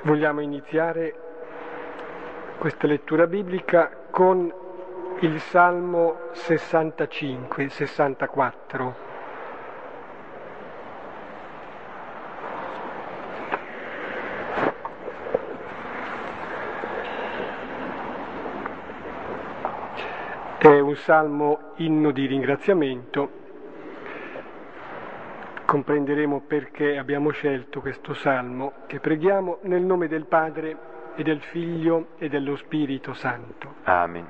Vogliamo iniziare questa lettura biblica con il Salmo 65-64. È un salmo inno di ringraziamento. Comprenderemo perché abbiamo scelto questo salmo, che preghiamo nel nome del Padre e del Figlio e dello Spirito Santo. Amen.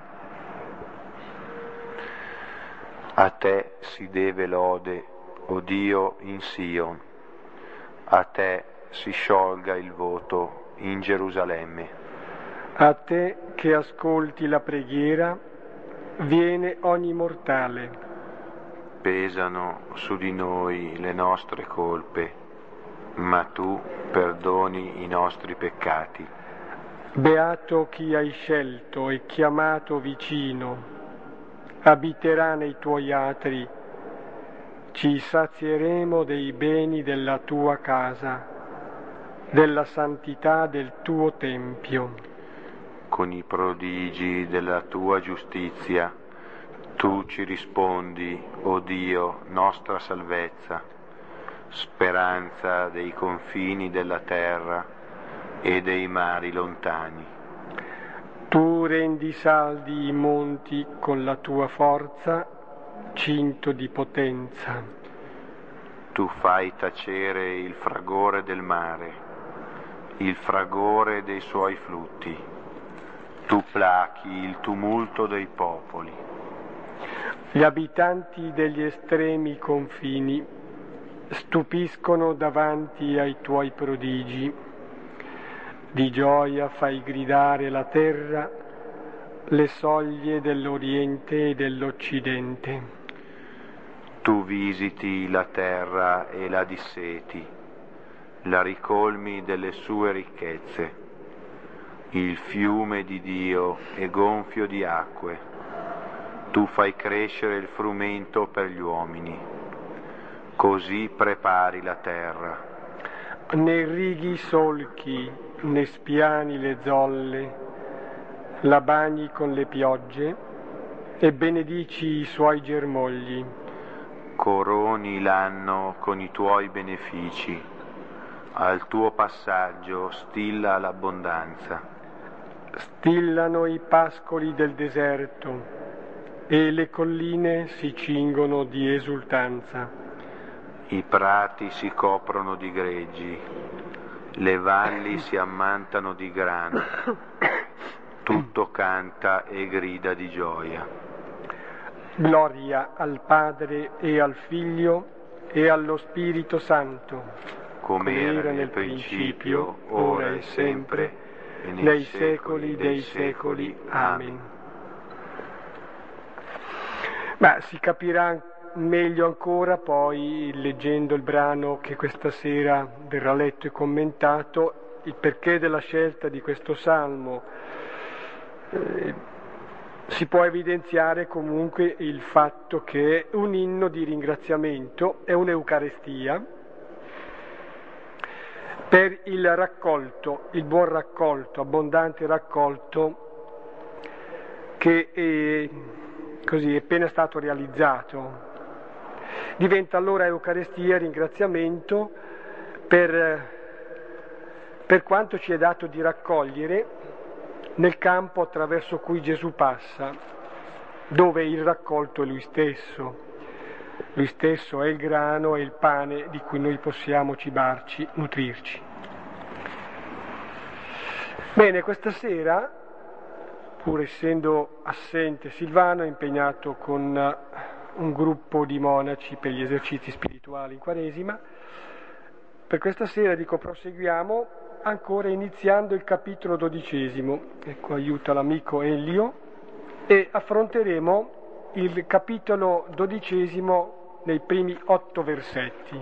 A te si deve lode, o Dio, in Sion. A te si sciolga il voto in Gerusalemme. A te che ascolti la preghiera, viene ogni mortale. Pesano su di noi le nostre colpe, ma tu perdoni i nostri peccati. Beato chi hai scelto e chiamato vicino, abiterà nei tuoi atri, ci sazieremo dei beni della tua casa, della santità del tuo tempio. Con i prodigi della tua giustizia, tu ci rispondi, o Dio, nostra salvezza, speranza dei confini della terra e dei mari lontani. Tu rendi saldi i monti con la tua forza, cinto di potenza. Tu fai tacere il fragore del mare, il fragore dei suoi flutti. Tu plachi il tumulto dei popoli. Gli abitanti degli estremi confini stupiscono davanti ai tuoi prodigi. Di gioia fai gridare la terra, le soglie dell'Oriente e dell'Occidente. Tu visiti la terra e la disseti, la ricolmi delle sue ricchezze. Il fiume di Dio è gonfio di acque. Tu fai crescere il frumento per gli uomini, così prepari la terra. Ne righi i solchi, ne spiani le zolle, la bagni con le piogge e benedici i suoi germogli. Coroni l'anno con i tuoi benefici, al tuo passaggio stilla l'abbondanza. Stillano i pascoli del deserto e le colline si cingono di esultanza. I prati si coprono di greggi, le valli si ammantano di grano, tutto canta e grida di gioia. Gloria al Padre e al Figlio e allo Spirito Santo, come era nel principio, ora e sempre, e nei secoli dei secoli. Amen. Ma si capirà meglio ancora poi, leggendo il brano che questa sera verrà letto e commentato, il perché della scelta di questo salmo. Si può evidenziare comunque il fatto che è un inno di ringraziamento, è un'Eucarestia per il raccolto, il buon raccolto, abbondante raccolto che è appena stato realizzato. Diventa allora Eucarestia, ringraziamento per quanto ci è dato di raccogliere nel campo attraverso cui Gesù passa, dove il raccolto è Lui stesso. Lui stesso è il grano e il pane di cui noi possiamo cibarci, nutrirci. Bene, questa sera, pur essendo assente Silvano, è impegnato con un gruppo di monaci per gli esercizi spirituali in Quaresima. Per questa sera, proseguiamo ancora iniziando il capitolo 12. Ecco, aiuta l'amico Elio, e affronteremo il capitolo 12 nei primi 8 versetti.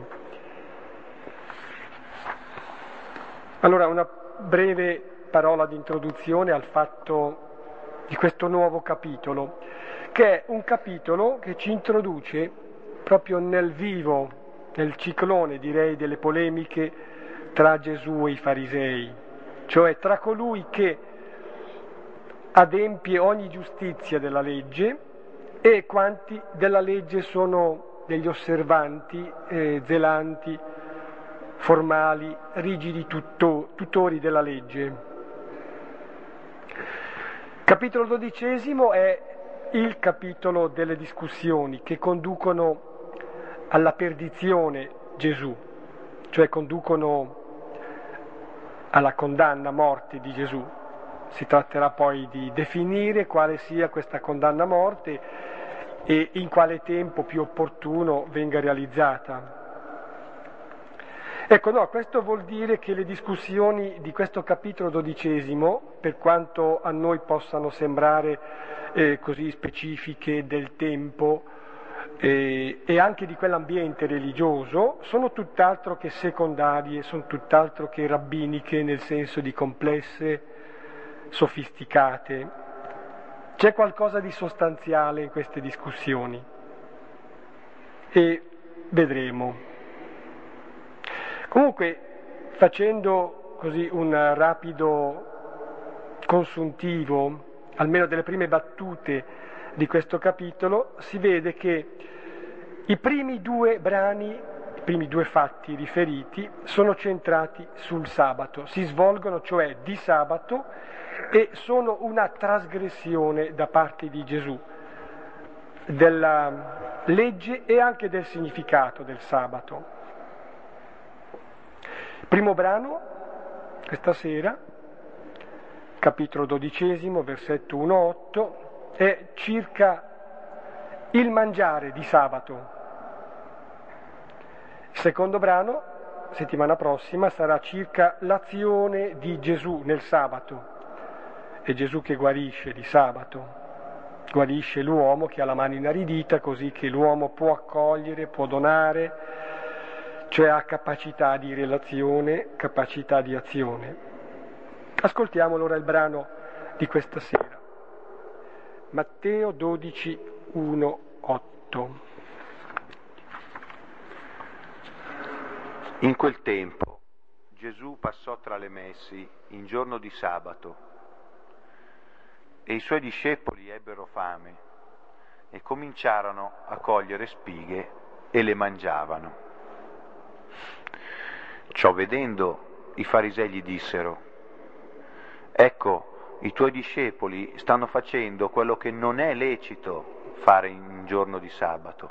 Allora, una breve parola di introduzione al fatto di questo nuovo capitolo, che è un capitolo che ci introduce proprio nel vivo, nel ciclone, direi, delle polemiche tra Gesù e i farisei. cioè tra colui che adempie ogni giustizia della legge e quanti della legge sono degli osservanti, zelanti, formali, rigidi tutori della legge. Capitolo 12 è il capitolo delle discussioni che conducono alla perdizione Gesù, cioè conducono alla condanna a morte di Gesù. Si tratterà poi di definire quale sia questa condanna a morte e in quale tempo più opportuno venga realizzata. Ecco, no, questo vuol dire che le discussioni di questo capitolo 12, per quanto a noi possano sembrare così specifiche del tempo e anche di quell'ambiente religioso, sono tutt'altro che secondarie, sono tutt'altro che rabbiniche nel senso di complesse, sofisticate. C'è qualcosa di sostanziale in queste discussioni e vedremo. Comunque, facendo così un rapido consuntivo, almeno delle prime battute di questo capitolo, si vede che i primi due brani, i primi due fatti riferiti, sono centrati sul sabato, si svolgono cioè di sabato e sono una trasgressione da parte di Gesù della legge e anche del significato del sabato. Primo brano, questa sera, capitolo 12, versetto 1-8, è circa il mangiare di sabato. Il secondo brano, settimana prossima, sarà circa l'azione di Gesù nel sabato. È Gesù che guarisce di sabato, guarisce l'uomo che ha la mano inaridita, così che l'uomo può accogliere, può donare, cioè ha capacità di relazione, capacità di azione. Ascoltiamo allora il brano di questa sera. Matteo 12, 1-8. In quel tempo Gesù passò tra le messi in giorno di sabato e i suoi discepoli ebbero fame e cominciarono a cogliere spighe e le mangiavano. Ciò vedendo, i farisei gli dissero: ecco, i tuoi discepoli stanno facendo quello che non è lecito fare in un giorno di sabato.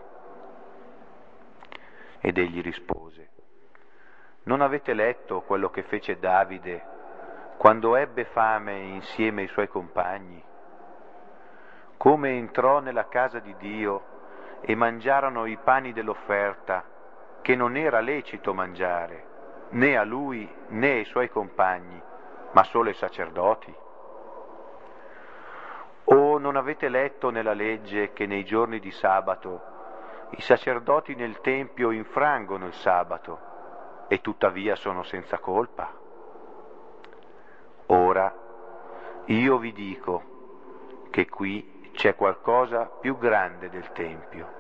Ed egli rispose: non avete letto quello che fece Davide quando ebbe fame insieme ai suoi compagni? Come entrò nella casa di Dio e mangiarono i pani dell'offerta che non era lecito mangiare, né a lui né ai suoi compagni, ma solo ai sacerdoti? O non avete letto nella legge che nei giorni di sabato i sacerdoti nel Tempio infrangono il sabato e tuttavia sono senza colpa? Ora io vi dico che qui c'è qualcosa più grande del Tempio.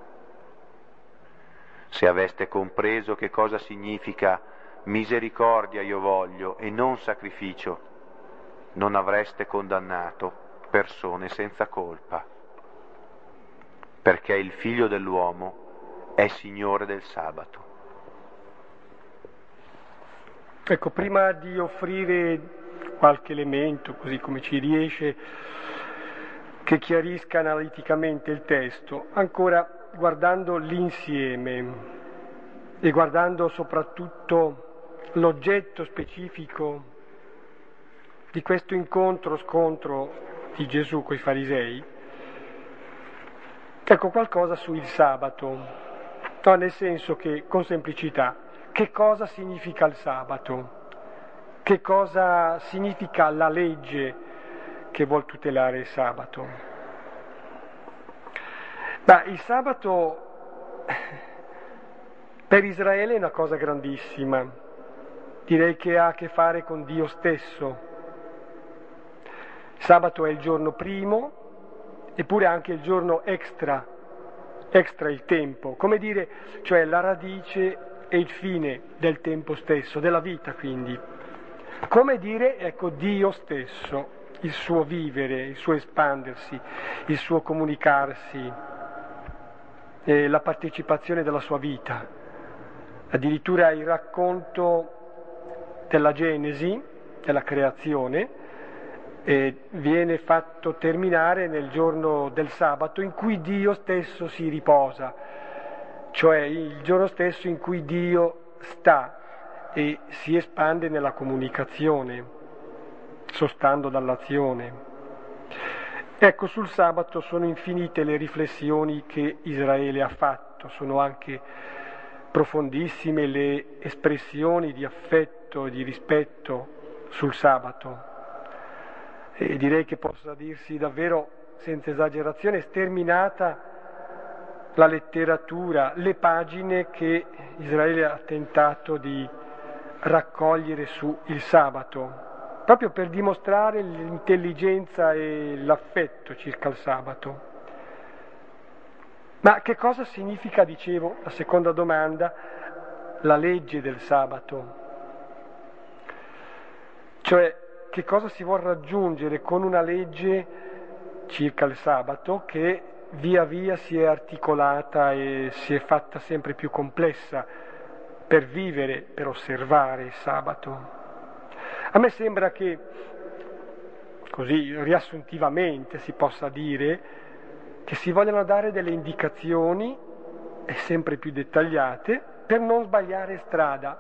Se aveste compreso che cosa significa misericordia io voglio e non sacrificio, non avreste condannato persone senza colpa, perché il Figlio dell'uomo è Signore del sabato. Ecco, prima di offrire qualche elemento, così come ci riesce, che chiarisca analiticamente il testo, ancora guardando l'insieme e guardando soprattutto l'oggetto specifico di questo incontro-scontro di Gesù coi farisei, ecco qualcosa sul sabato, no, nel senso che, con semplicità, che cosa significa il sabato? Che cosa significa la legge che vuol tutelare il sabato? Ma il sabato per Israele è una cosa grandissima, direi che ha a che fare con Dio stesso. Il sabato è il giorno primo, eppure anche il giorno extra il tempo, come dire, cioè la radice e il fine del tempo stesso, della vita quindi. Come dire, ecco, Dio stesso, il suo vivere, il suo espandersi, il suo comunicarsi, la partecipazione della sua vita. Addirittura il racconto della Genesi, della creazione, viene fatto terminare nel giorno del sabato in cui Dio stesso si riposa, cioè il giorno stesso in cui Dio sta e si espande nella comunicazione, sostando dall'azione. Ecco, sul sabato sono infinite le riflessioni che Israele ha fatto, sono anche profondissime le espressioni di affetto e di rispetto sul sabato. E direi che possa dirsi davvero, senza esagerazione, sterminata la letteratura, le pagine che Israele ha tentato di raccogliere su il sabato, proprio per dimostrare l'intelligenza e l'affetto circa il sabato. Ma che cosa significa, dicevo, la seconda domanda, la legge del sabato? Cioè, che cosa si vuol raggiungere con una legge circa il sabato che via via si è articolata e si è fatta sempre più complessa per vivere, per osservare il sabato? A me sembra che, così riassuntivamente si possa dire, che si vogliono dare delle indicazioni, e sempre più dettagliate, per non sbagliare strada,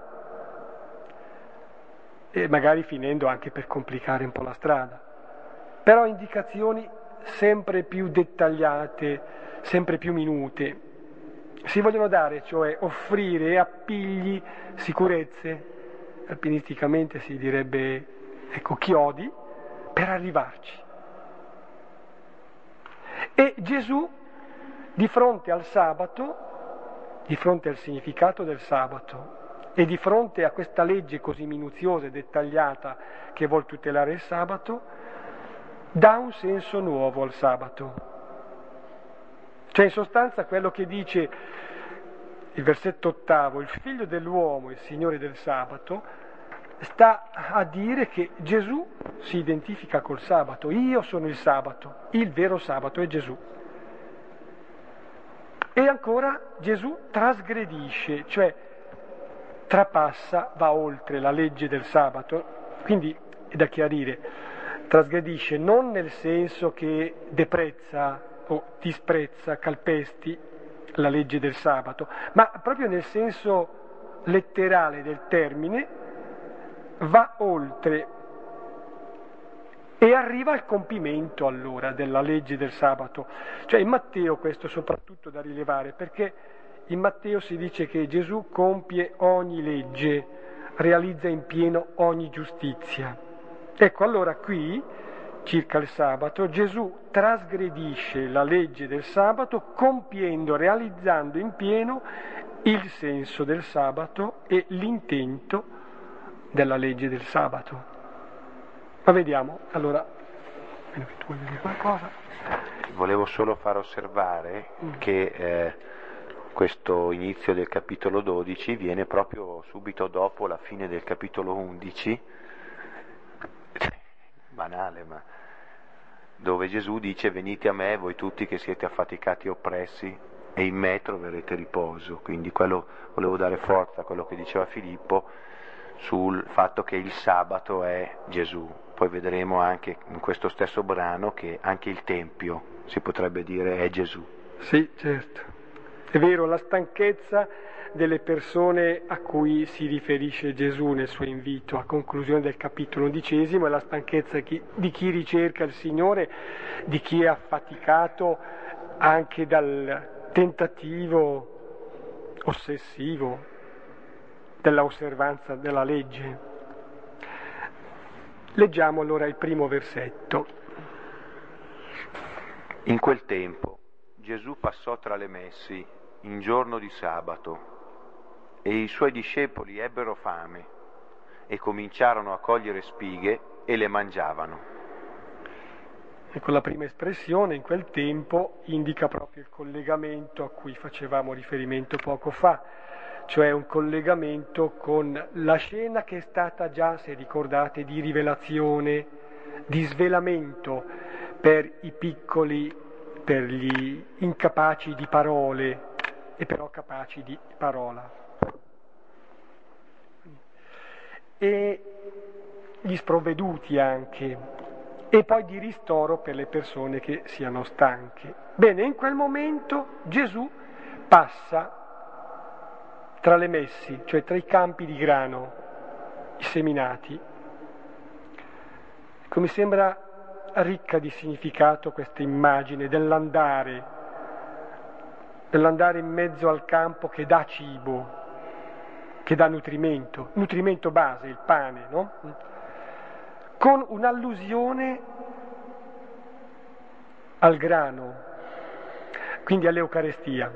e magari finendo anche per complicare un po' la strada. Però indicazioni sempre più dettagliate, sempre più minute. Si vogliono dare, cioè offrire appigli, sicurezze, alpinisticamente si direbbe, ecco, chiodi, per arrivarci. E Gesù, di fronte al sabato, di fronte al significato del sabato e di fronte a questa legge così minuziosa e dettagliata che vuol tutelare il sabato, dà un senso nuovo al sabato. Cioè, in sostanza, quello che dice il versetto 8, il figlio dell'uomo, il Signore del sabato, sta a dire che Gesù si identifica col sabato. Io sono il sabato, il vero sabato è Gesù. E ancora Gesù trasgredisce, cioè trapassa, va oltre la legge del sabato. Quindi è da chiarire, trasgredisce non nel senso che deprezza o disprezza, calpesti la legge del sabato, ma proprio nel senso letterale del termine, va oltre e arriva al compimento allora della legge del sabato. Cioè in Matteo questo è soprattutto da rilevare, perché in Matteo si dice che Gesù compie ogni legge, realizza in pieno ogni giustizia. Ecco, allora qui, circa il sabato, Gesù trasgredisce la legge del sabato compiendo, realizzando in pieno il senso del sabato e l'intento della legge del sabato. Ma vediamo, allora, tu vuoi dire qualcosa? Volevo solo far osservare che questo inizio del capitolo 12 viene proprio subito dopo la fine del capitolo 11, banale, ma dove Gesù dice: venite a me voi tutti che siete affaticati e oppressi e in me troverete riposo. Quindi volevo dare forza a quello che diceva Filippo sul fatto che il sabato è Gesù. Poi vedremo anche in questo stesso brano che anche il Tempio, si potrebbe dire, è Gesù. Sì, certo. È vero, la stanchezza delle persone a cui si riferisce Gesù nel suo invito a conclusione del capitolo 11 è la stanchezza di chi ricerca il Signore, di chi è affaticato anche dal tentativo ossessivo della osservanza della legge. Leggiamo allora il primo versetto. In quel tempo Gesù passò tra le messi in giorno di sabato e i suoi discepoli ebbero fame e cominciarono a cogliere spighe e le mangiavano. Ecco, la prima espressione, in quel tempo, indica proprio il collegamento a cui facevamo riferimento poco fa, cioè un collegamento con la scena che è stata già, se ricordate, di rivelazione, di svelamento per i piccoli, per gli incapaci di parole e però capaci di parola. E gli sprovveduti anche, e poi di ristoro per le persone che siano stanche. Bene, in quel momento Gesù passa tra le messi, cioè tra i campi di grano, i seminati. Ecco, mi sembra ricca di significato questa immagine dell'andare in mezzo al campo che dà cibo, che dà nutrimento base, il pane, no? Con un'allusione al grano, quindi all'Eucarestia.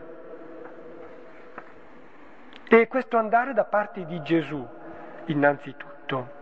E questo andare da parte di Gesù, innanzitutto.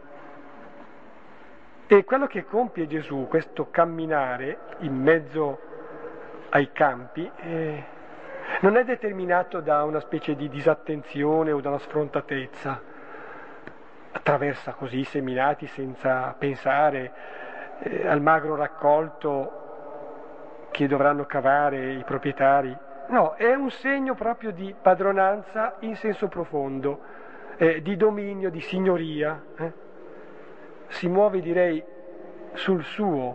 E quello che compie Gesù, questo camminare in mezzo ai campi, non è determinato da una specie di disattenzione o da una sfrontatezza. Attraversa così i seminati senza pensare al magro raccolto che dovranno cavare i proprietari. No, è un segno proprio di padronanza in senso profondo, di dominio, di signoria. Si muove, direi, sul suo,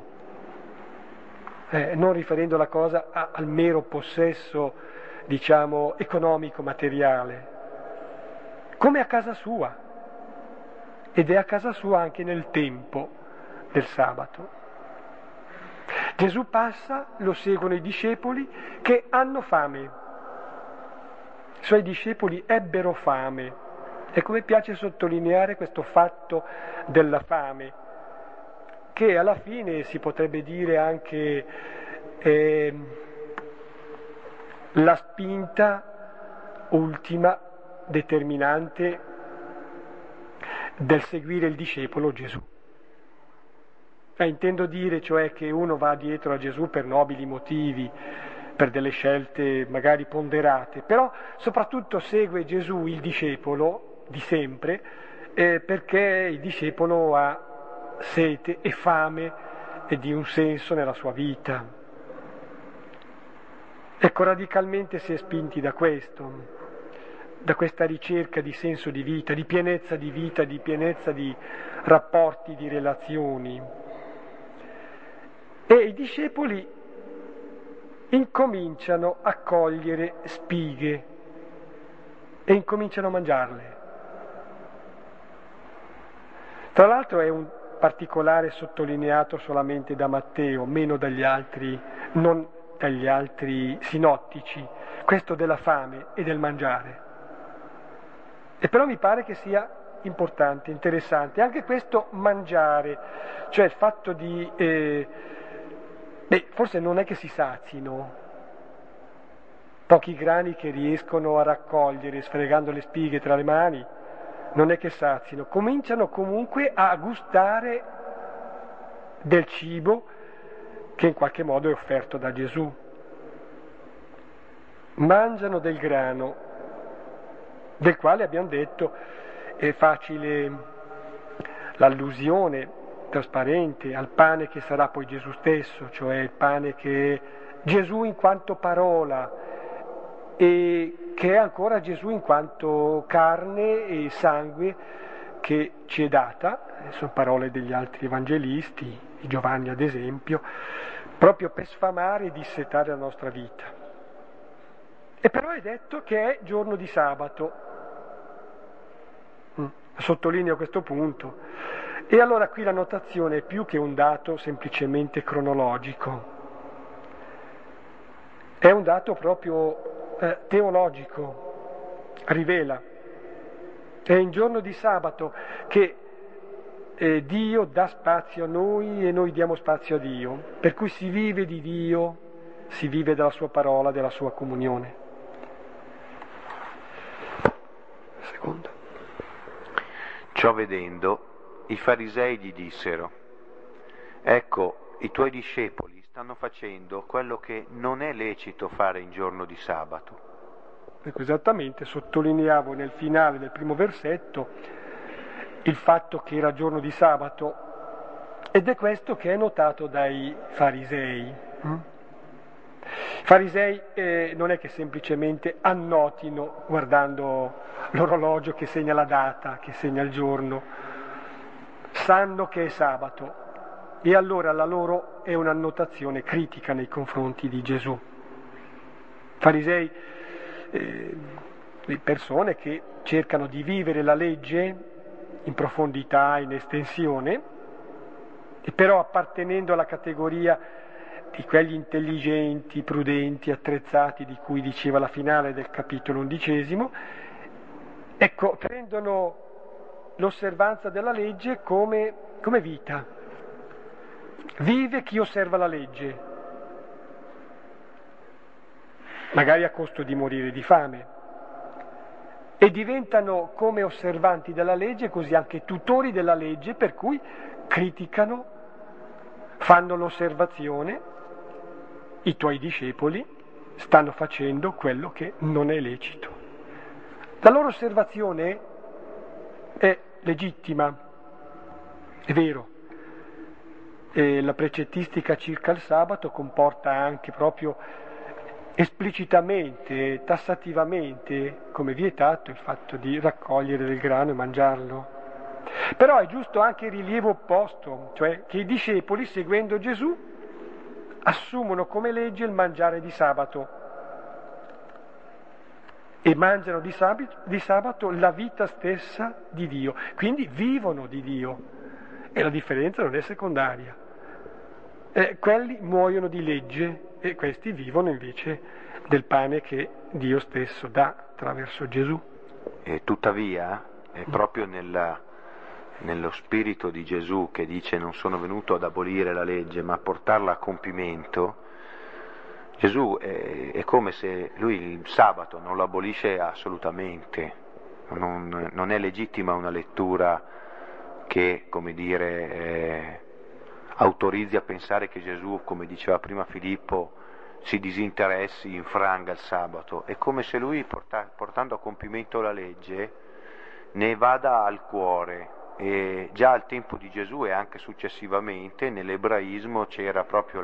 non riferendo la cosa al mero possesso, diciamo, economico, materiale, come a casa sua, ed è a casa sua anche nel tempo del sabato. Gesù passa, lo seguono i discepoli che hanno fame. I suoi discepoli ebbero fame. E come piace sottolineare questo fatto della fame, che alla fine si potrebbe dire anche la spinta ultima, determinante del seguire il discepolo Gesù. Intendo dire cioè che uno va dietro a Gesù per nobili motivi, per delle scelte magari ponderate, però soprattutto segue Gesù il discepolo di sempre perché il discepolo ha sete e fame di un senso nella sua vita. Ecco, radicalmente si è spinti da questo, da questa ricerca di senso di vita, di pienezza di rapporti, di relazioni. E i discepoli incominciano a cogliere spighe e incominciano a mangiarle. Tra l'altro è un particolare sottolineato solamente da Matteo, meno dagli altri, non dagli altri sinottici, questo della fame e del mangiare. E però mi pare che sia importante, interessante, anche questo mangiare, cioè il fatto di... forse non è che si sazino, pochi grani che riescono a raccogliere sfregando le spighe tra le mani, non è che sazino, cominciano comunque a gustare del cibo che in qualche modo è offerto da Gesù. Mangiano del grano, del quale abbiamo detto è facile l'allusione trasparente al pane che sarà poi Gesù stesso, cioè il pane che è Gesù in quanto parola e che è ancora Gesù in quanto carne e sangue che ci è data, sono parole degli altri evangelisti, di Giovanni ad esempio, proprio per sfamare e dissetare la nostra vita. E però è detto che è giorno di sabato, sottolineo questo punto. E allora qui la notazione è più che un dato semplicemente cronologico, è un dato proprio teologico, rivela. È in giorno di sabato che Dio dà spazio a noi e noi diamo spazio a Dio, per cui si vive di Dio, si vive della sua parola, della sua comunione. Secondo. Ciò vedendo, i farisei gli dissero: ecco, i tuoi discepoli stanno facendo quello che non è lecito fare in giorno di sabato. Ecco, esattamente, sottolineavo nel finale del primo versetto il fatto che era giorno di sabato, ed è questo che è notato dai farisei. I farisei non è che semplicemente annotino guardando l'orologio che segna la data, che segna il giorno, sanno che è sabato e allora la loro è un'annotazione critica nei confronti di Gesù. I farisei, persone che cercano di vivere la legge in profondità, in estensione, e però appartenendo alla categoria di quegli intelligenti, prudenti, attrezzati di cui diceva la finale del capitolo 11, ecco, prendono l'osservanza della legge come vita. Vive chi osserva la legge, magari a costo di morire di fame, e diventano come osservanti della legge, così anche tutori della legge, per cui criticano, fanno l'osservazione: i tuoi discepoli stanno facendo quello che non è lecito. La loro osservazione è legittima, è vero. E la precettistica circa il sabato comporta anche proprio esplicitamente, tassativamente, come vietato, il fatto di raccogliere del grano e mangiarlo. Però è giusto anche il rilievo opposto, cioè che i discepoli, seguendo Gesù, assumono come legge il mangiare di sabato e mangiano di sabato la vita stessa di Dio, quindi vivono di Dio, e la differenza non è secondaria. Quelli muoiono di legge e questi vivono invece del pane che Dio stesso dà attraverso Gesù. E tuttavia è proprio nello spirito di Gesù, che dice: non sono venuto ad abolire la legge ma a portarla a compimento. Gesù è come se lui il sabato non lo abolisce assolutamente, non è legittima una lettura che, come dire, autorizzi a pensare che Gesù, come diceva prima Filippo, si disinteressi, infranga il sabato. È come se lui, portando a compimento la legge, ne vada al cuore. E già al tempo di Gesù e anche successivamente nell'ebraismo c'era proprio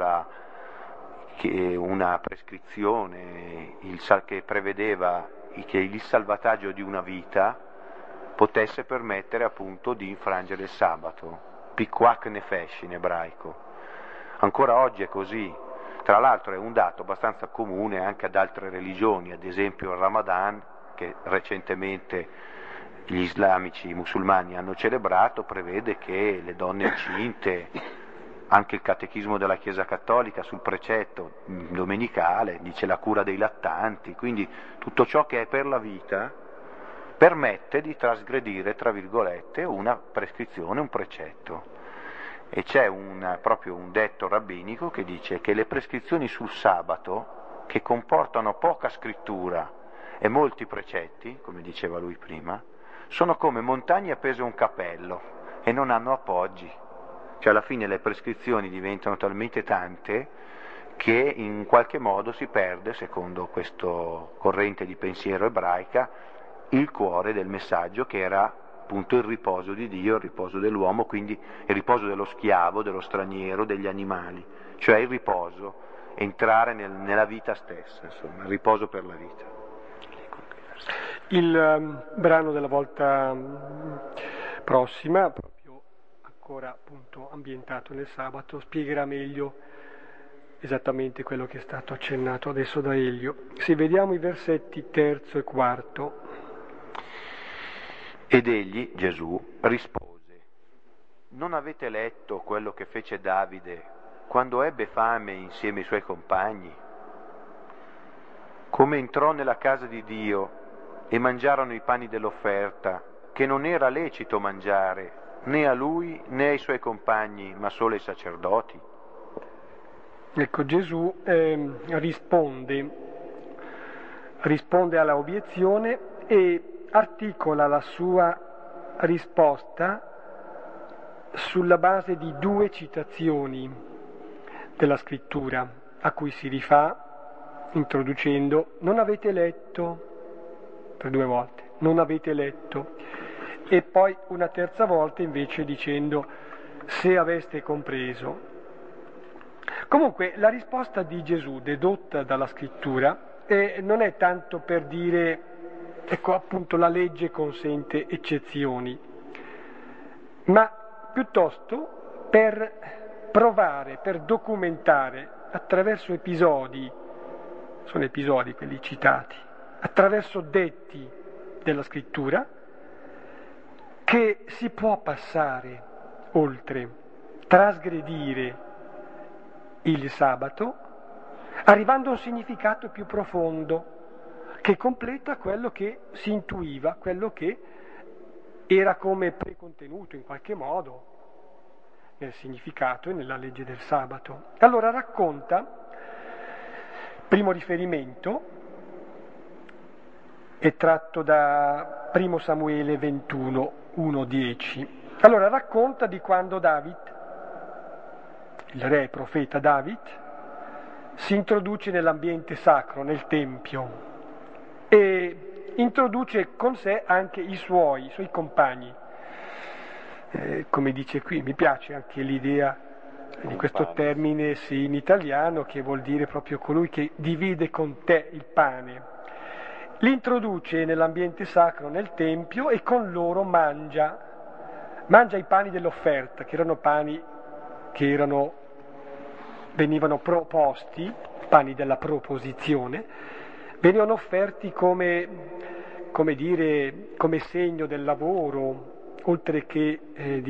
una prescrizione che prevedeva che il salvataggio di una vita potesse permettere appunto di infrangere il sabato, pikuach nefesh in ebraico. Ancora oggi è così. Tra l'altro è un dato abbastanza comune anche ad altre religioni, ad esempio il Ramadan, che recentemente gli islamici, i musulmani hanno celebrato, prevede che le donne incinte, anche il catechismo della Chiesa Cattolica sul precetto domenicale, dice la cura dei lattanti, quindi tutto ciò che è per la vita permette di trasgredire, tra virgolette, una prescrizione, un precetto. E c'è proprio un detto rabbinico che dice che le prescrizioni sul sabato, che comportano poca scrittura e molti precetti, come diceva lui prima, sono come montagne appese a un cappello e non hanno appoggi. Cioè alla fine le prescrizioni diventano talmente tante che in qualche modo si perde, secondo questo corrente di pensiero ebraica, il cuore del messaggio, che era appunto il riposo di Dio, il riposo dell'uomo, quindi il riposo dello schiavo, dello straniero, degli animali, cioè il riposo, entrare nella vita stessa, insomma, il riposo per la vita. Il brano della volta prossima, proprio ancora appunto ambientato nel sabato, spiegherà meglio esattamente quello che è stato accennato adesso da Elio. Se vediamo i versetti 3 e 4. Ed egli, Gesù, rispose: non avete letto quello che fece Davide quando ebbe fame insieme ai suoi compagni? Come entrò nella casa di Dio e mangiarono i pani dell'offerta, che non era lecito mangiare né a lui né ai suoi compagni, ma solo ai sacerdoti? Ecco, Gesù risponde alla obiezione e articola la sua risposta sulla base di 2 citazioni della scrittura a cui si rifà introducendo: non avete letto per 2 volte, non avete letto. E poi una terza volta invece dicendo se aveste compreso. Comunque la risposta di Gesù dedotta dalla scrittura non è tanto per dire, ecco appunto la legge consente eccezioni, ma piuttosto per provare, per documentare attraverso episodi, sono episodi quelli citati, attraverso detti della scrittura, che si può passare oltre, trasgredire il sabato, arrivando a un significato più profondo, che completa quello che si intuiva, quello che era come precontenuto in qualche modo nel significato e nella legge del sabato. Allora racconta, primo riferimento, è tratto da 1 Samuele 21, 1-10. Allora racconta di quando David, il re profeta David, si introduce nell'ambiente sacro, nel Tempio, e introduce con sé anche i suoi compagni. Come dice qui, mi piace anche l'idea di questo termine sì, in italiano, che vuol dire proprio colui che divide con te il pane. Li introduce nell'ambiente sacro, nel Tempio, e con loro mangia i pani dell'offerta, che erano pani che venivano proposti, pani della proposizione, venivano offerti come segno del lavoro, oltre che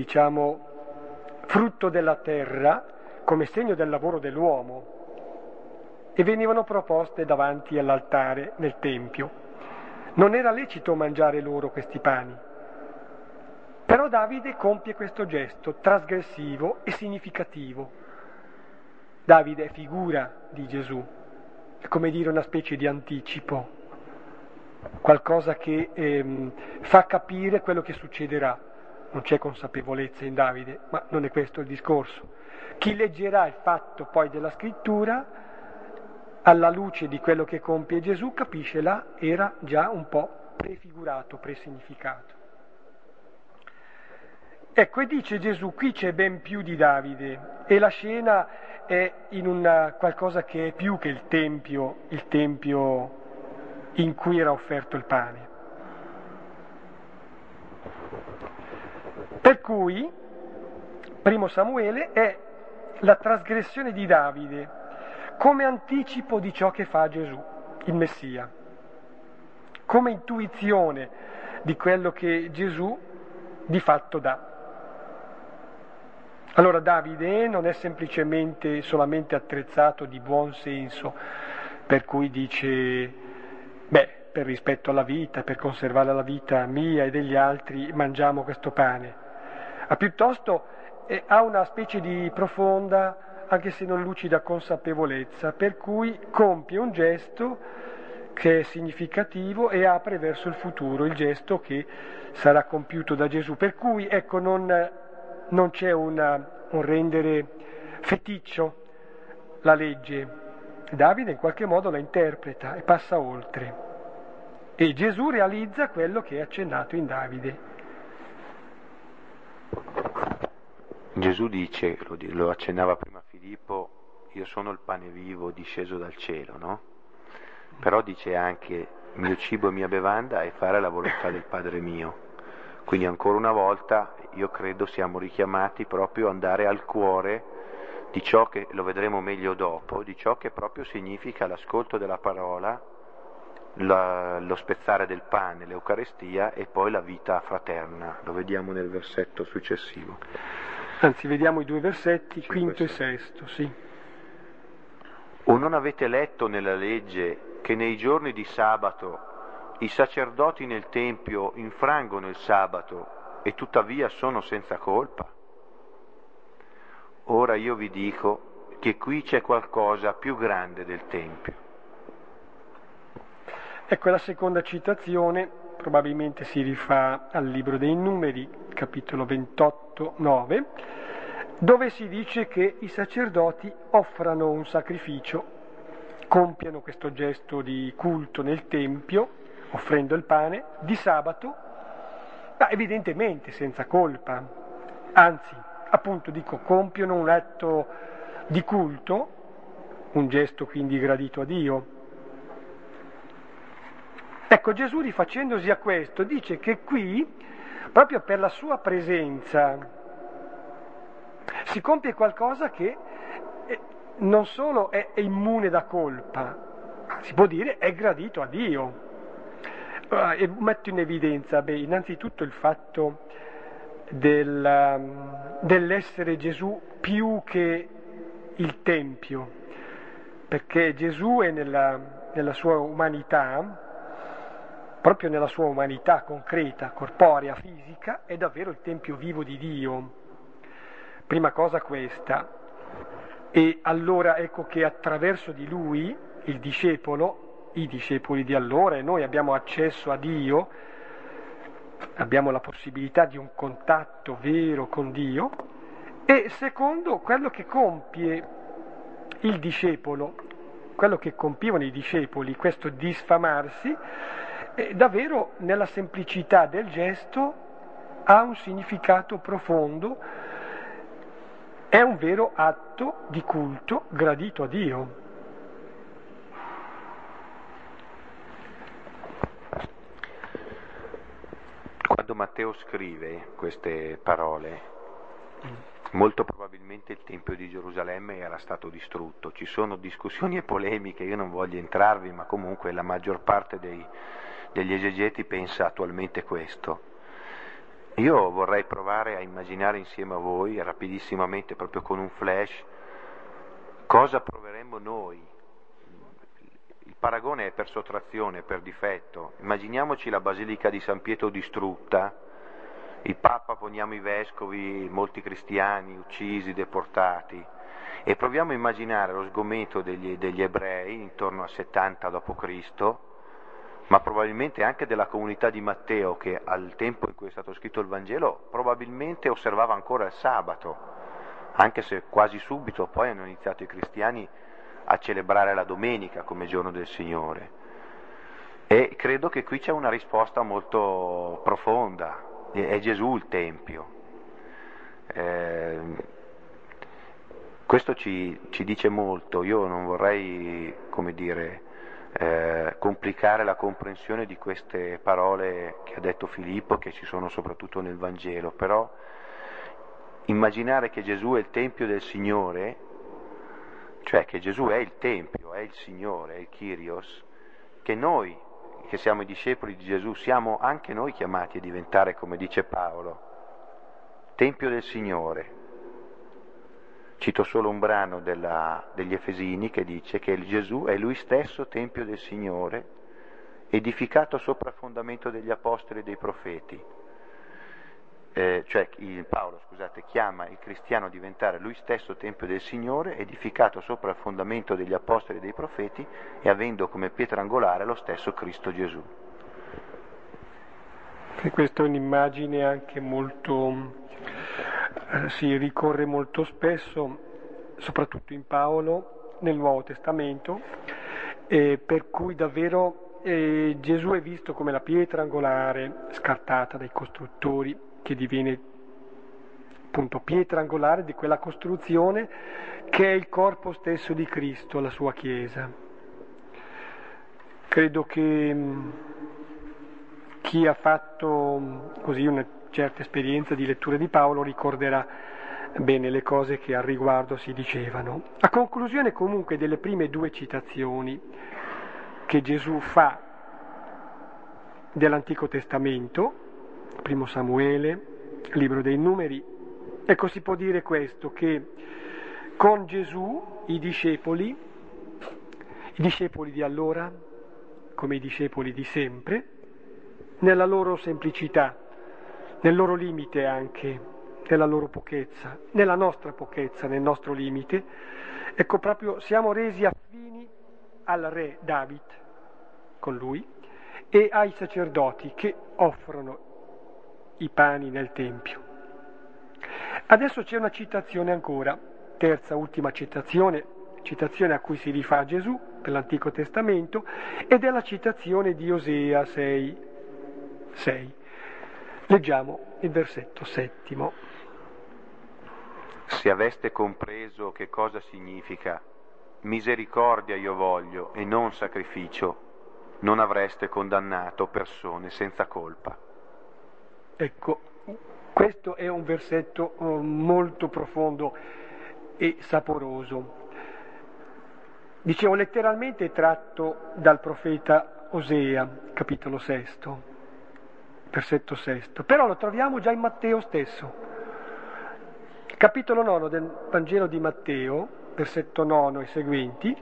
frutto della terra, come segno del lavoro dell'uomo, e venivano proposte davanti all'altare nel Tempio. Non era lecito mangiare loro questi pani, però Davide compie questo gesto trasgressivo e significativo. Davide è figura di Gesù, è come dire una specie di anticipo, qualcosa che fa capire quello che succederà. Non c'è consapevolezza in Davide, ma non è questo il discorso. Chi leggerà il fatto poi della scrittura, alla luce di quello che compie Gesù, capisce là era già un po' prefigurato, presignificato. Ecco, e dice Gesù, qui c'è ben più di Davide, e la scena è in qualcosa che è più che il tempio in cui era offerto il pane. Per cui, 1 Samuele è la trasgressione di Davide come anticipo di ciò che fa Gesù, il Messia, come intuizione di quello che Gesù di fatto dà. Allora Davide non è solamente attrezzato di buon senso, per cui dice, per rispetto alla vita, per conservare la vita mia e degli altri, mangiamo questo pane, ma piuttosto ha una specie di profonda, anche se non lucida, consapevolezza, per cui compie un gesto che è significativo e apre verso il futuro, il gesto che sarà compiuto da Gesù, per cui ecco non c'è un rendere feticcio la legge. Davide in qualche modo la interpreta e passa oltre. E Gesù realizza quello che è accennato in Davide. Gesù dice, lo accennava prima Filippo, io sono il pane vivo disceso dal cielo, no? Però dice anche, mio cibo e mia bevanda è fare la volontà del Padre mio. Quindi ancora una volta io credo siamo richiamati proprio ad andare al cuore di ciò che, lo vedremo meglio dopo, di ciò che proprio significa l'ascolto della parola, lo spezzare del pane, l'Eucarestia e poi la vita fraterna. Lo vediamo nel versetto successivo. Anzi, vediamo i 2 versetti, 5 e 6, sì. O non avete letto nella legge che nei giorni di sabato i sacerdoti nel Tempio infrangono il sabato e tuttavia sono senza colpa? Ora io vi dico che qui c'è qualcosa più grande del Tempio. Ecco la seconda citazione, probabilmente si rifà al libro dei Numeri, capitolo 28, 9, dove si dice che i sacerdoti offrano un sacrificio, compiono questo gesto di culto nel Tempio offrendo il pane, di sabato, ma evidentemente senza colpa, anzi, appunto dico, compiono un atto di culto, un gesto quindi gradito a Dio. Ecco, Gesù rifacendosi a questo dice che qui, proprio per la sua presenza, si compie qualcosa che non solo è immune da colpa, ma si può dire è gradito a Dio. E metto in evidenza, innanzitutto il fatto dell'essere Gesù più che il Tempio, perché Gesù è nella sua umanità, proprio nella sua umanità concreta, corporea, fisica, è davvero il Tempio vivo di Dio. Prima cosa questa. E allora ecco che attraverso di lui, il discepolo, i discepoli di allora, e noi abbiamo accesso a Dio, abbiamo la possibilità di un contatto vero con Dio, e secondo quello che compie il discepolo, quello che compivano i discepoli, questo disfamarsi, davvero nella semplicità del gesto ha un significato profondo, è un vero atto di culto gradito a Dio. Quando Matteo scrive queste parole, molto probabilmente il Tempio di Gerusalemme era stato distrutto. Ci sono discussioni e polemiche, io non voglio entrarvi, ma comunque la maggior parte degli esegeti pensa attualmente questo. Io vorrei provare a immaginare insieme a voi, rapidissimamente, proprio con un flash, cosa proveremmo noi. Il paragone è per sottrazione, per difetto. Immaginiamoci la Basilica di San Pietro distrutta, il Papa, poniamo i vescovi, molti cristiani uccisi, deportati, e proviamo a immaginare lo sgomento degli ebrei intorno a 70 d.C., ma probabilmente anche della comunità di Matteo, che al tempo in cui è stato scritto il Vangelo probabilmente osservava ancora il sabato, anche se quasi subito poi hanno iniziato i cristiani a celebrare la domenica come giorno del Signore. E credo che qui c'è una risposta molto profonda, è Gesù il Tempio. Questo ci dice molto. Io non vorrei, come dire, complicare la comprensione di queste parole che ha detto Filippo, che ci sono soprattutto nel Vangelo, però immaginare che Gesù è il Tempio del Signore, cioè che Gesù è il Tempio, è il Signore, è il Kyrios, che noi, che siamo i discepoli di Gesù, siamo anche noi chiamati a diventare, come dice Paolo, Tempio del Signore. Cito solo un brano degli Efesini che dice che Gesù è lui stesso Tempio del Signore, edificato sopra il fondamento degli apostoli e dei profeti. Paolo, chiama il cristiano a diventare lui stesso Tempio del Signore, edificato sopra il fondamento degli apostoli e dei profeti e avendo come pietra angolare lo stesso Cristo Gesù. E questa è un'immagine anche molto, si ricorre molto spesso, soprattutto in Paolo, nel Nuovo Testamento, per cui davvero Gesù è visto come la pietra angolare scartata dai costruttori, che diviene appunto pietra angolare di quella costruzione che è il corpo stesso di Cristo, la sua Chiesa. Credo che chi ha fatto così una certa esperienza di lettura di Paolo ricorderà bene le cose che al riguardo si dicevano. A conclusione comunque delle prime due citazioni che Gesù fa dell'Antico Testamento, Primo Samuele, Libro dei Numeri, ecco, si può dire questo, che con Gesù i discepoli di allora, come i discepoli di sempre, nella loro semplicità, nel loro limite anche, nella loro pochezza, nella nostra pochezza, nel nostro limite, ecco proprio siamo resi affini al re David, con lui, e ai sacerdoti che offrono i pani nel Tempio. Adesso c'è una citazione ancora, terza, ultima citazione a cui si rifà Gesù, per l'Antico Testamento, ed è la citazione di Osea 6. Leggiamo il versetto 7. Se aveste compreso che cosa significa misericordia io voglio e non sacrificio, non avreste condannato persone senza colpa. Ecco, questo è un versetto molto profondo e saporoso. Dicevo, letteralmente tratto dal profeta Osea, capitolo 6, versetto 6, però lo troviamo già in Matteo stesso. Capitolo 9 del Vangelo di Matteo, versetto 9 e seguenti,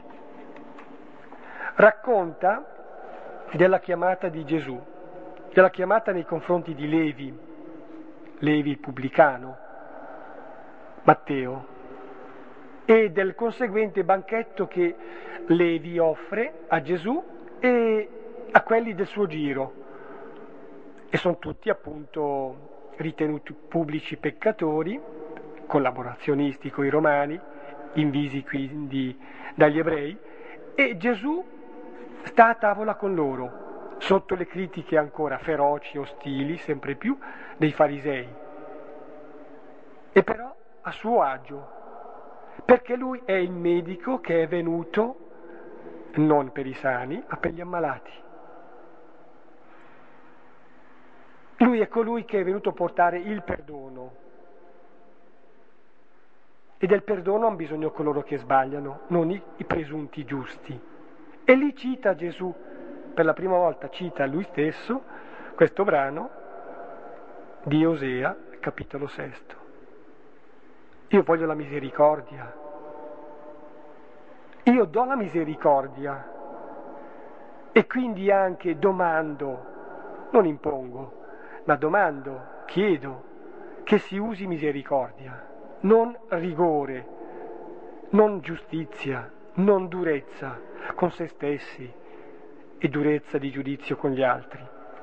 racconta della chiamata di Gesù, della chiamata nei confronti di Levi il pubblicano, Matteo, e del conseguente banchetto che Levi offre a Gesù e a quelli del suo giro, e sono tutti appunto ritenuti pubblici peccatori, collaborazionisti coi romani, invisi quindi dagli ebrei, e Gesù sta a tavola con loro, sotto le critiche ancora feroci, ostili, sempre più, dei farisei, e però a suo agio, perché lui è il medico che è venuto non per i sani, ma per gli ammalati. Lui è colui che è venuto a portare il perdono, e del perdono hanno bisogno coloro che sbagliano, non i presunti giusti. E lì cita Gesù, per la prima volta cita lui stesso questo brano di Osea, capitolo 6. Io voglio la misericordia, io do la misericordia, e quindi anche domando, non impongo, ma domando, chiedo che si usi misericordia, non rigore, non giustizia, non durezza con se stessi e durezza di giudizio con gli altri.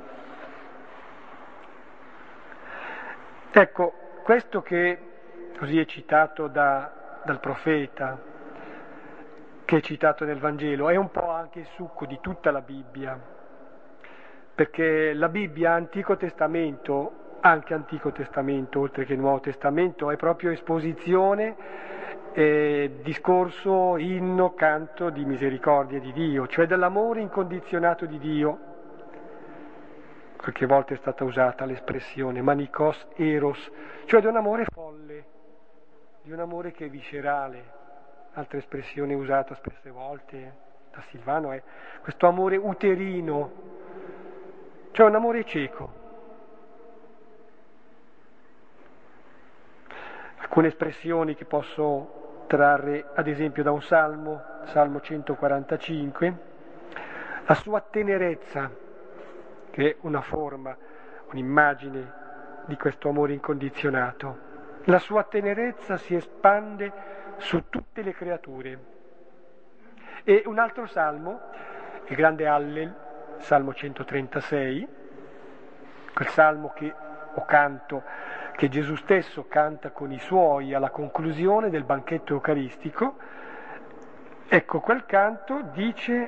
Ecco, questo che così è citato dal profeta, che è citato nel Vangelo, è un po' anche il succo di tutta la Bibbia, perché la Bibbia, Antico Testamento, anche Antico Testamento, oltre che Nuovo Testamento, è proprio esposizione, discorso, inno, canto di misericordia di Dio, cioè dell'amore incondizionato di Dio. Qualche volta è stata usata l'espressione manikos eros, cioè di un amore folle, di un amore che è viscerale. Altra espressione usata spesse volte da Silvano è questo amore uterino, cioè un amore cieco. Alcune espressioni che posso trarre ad esempio da un Salmo 145, la sua tenerezza, che è una forma, un'immagine di questo amore incondizionato. La sua tenerezza si espande su tutte le creature. E un altro salmo, il grande Hallel, Salmo 136, quel salmo o canto che Gesù stesso canta con i suoi alla conclusione del banchetto eucaristico. Ecco, quel canto dice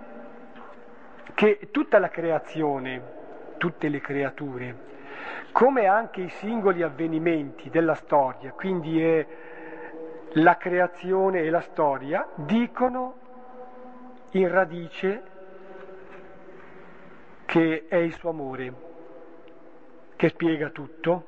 che tutta la creazione, tutte le creature, come anche i singoli avvenimenti della storia, quindi è la creazione e la storia, dicono in radice che è il suo amore, che spiega tutto,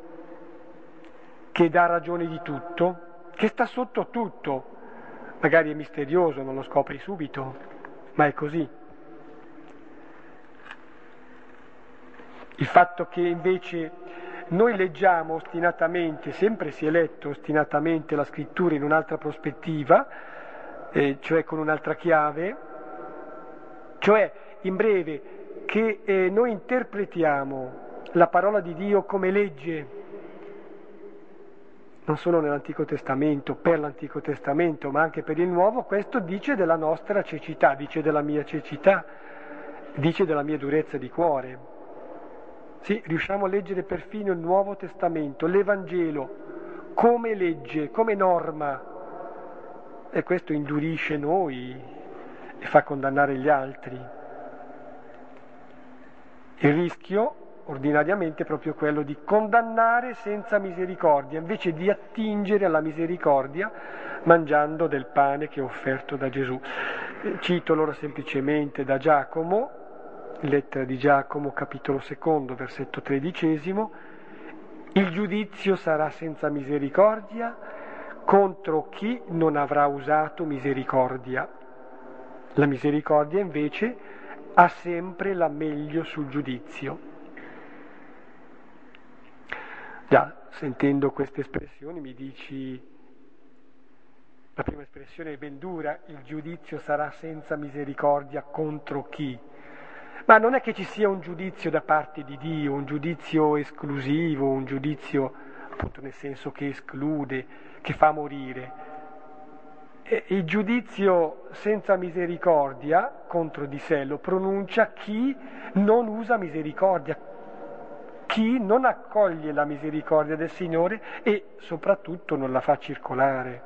che dà ragione di tutto, che sta sotto tutto. Magari è misterioso, non lo scopri subito, ma è così. Il fatto che invece noi leggiamo ostinatamente, sempre si è letto ostinatamente la scrittura in un'altra prospettiva, cioè con un'altra chiave, cioè in breve che noi interpretiamo la parola di Dio come legge, non solo nell'Antico Testamento, per l'Antico Testamento, ma anche per il Nuovo. Questo dice della nostra cecità, dice della mia cecità, dice della mia durezza di cuore. Sì, riusciamo a leggere perfino il Nuovo Testamento, l'Evangelo, come legge, come norma, e questo indurisce noi e fa condannare gli altri. Il rischio ordinariamente è proprio quello di condannare senza misericordia, invece di attingere alla misericordia mangiando del pane che è offerto da Gesù. Cito allora semplicemente da Giacomo, lettera di Giacomo, capitolo 2, versetto 13: il giudizio sarà senza misericordia contro chi non avrà usato misericordia. La misericordia invece ha sempre la meglio sul giudizio. Già, sentendo queste espressioni mi dici, la prima espressione è ben dura, il giudizio sarà senza misericordia contro chi? Ma non è che ci sia un giudizio da parte di Dio, un giudizio esclusivo, un giudizio appunto nel senso che esclude, che fa morire. Il giudizio senza misericordia contro di sé lo pronuncia chi non usa misericordia, chi non accoglie la misericordia del Signore e soprattutto non la fa circolare.